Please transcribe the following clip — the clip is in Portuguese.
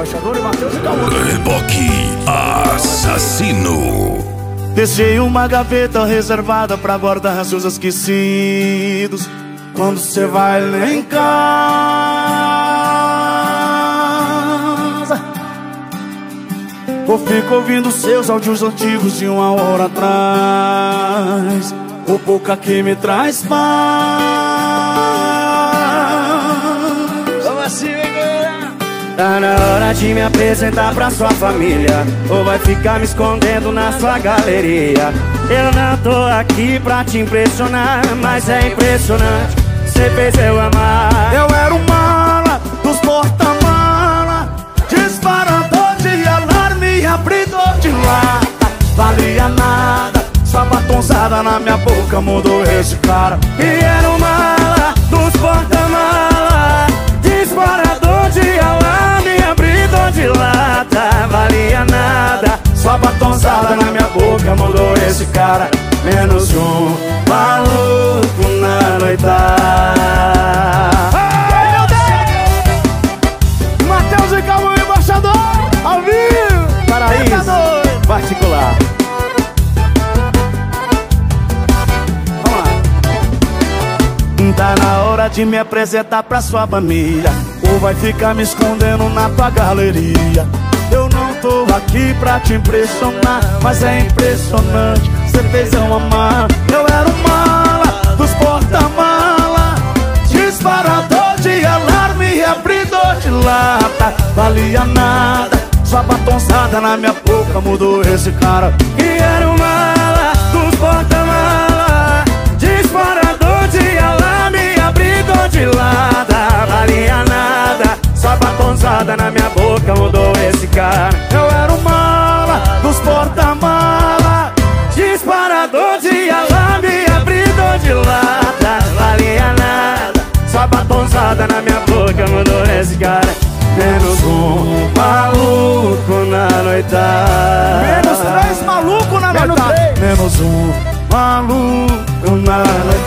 Embaixador e Matheus e Calma. Reboque assassino. Deixei uma gaveta reservada pra guardar seus esquecidos. Quando cê vai lá em casa, ou fico ouvindo seus áudios antigos de 1 hora atrás. O boca que me traz paz. Vamos assim, galera. Tá na hora de me apresentar pra sua família, ou vai ficar me escondendo na sua galeria. Eu não tô aqui pra te impressionar, mas é impressionante, cê fez eu amar. Eu era o mala dos porta-mala, disparador de alarme, abridor de lata. Valia nada, sua batonzada na minha boca mudou esse cara. E era o mala dos porta-mala, disparador de alarme, abridor de lata. Valia nada, sua batonzada na minha boca mudou esse cara. Menos um maluco na noitada. Ai, meu Deus! Matheus e Calma, embaixador, ao vivo. Paraíso particular. Vamos lá. Tá na hora de me apresentar pra sua família, ou vai ficar me escondendo na tua galeria. Eu não tô aqui pra te impressionar, mas é impressionante, cê fez eu amar. Eu era o mala dos porta-mala, disparador de alarme, abridor de lata. Valia nada, sua batonzada na minha boca mudou esse cara. E era o mala dos porta-mala, disparador de alarme, abridor de lata. Valia nada, sua batonzada na minha boca mudou esse cara. Eu era o mala dos porta-mala, disparador de alarme, abridor de lata. Valia nada, sua batonzada na minha boca mudou esse cara. Menos um maluco na noitada. Menos 3 maluco na noitada. Menos um maluco na noitada.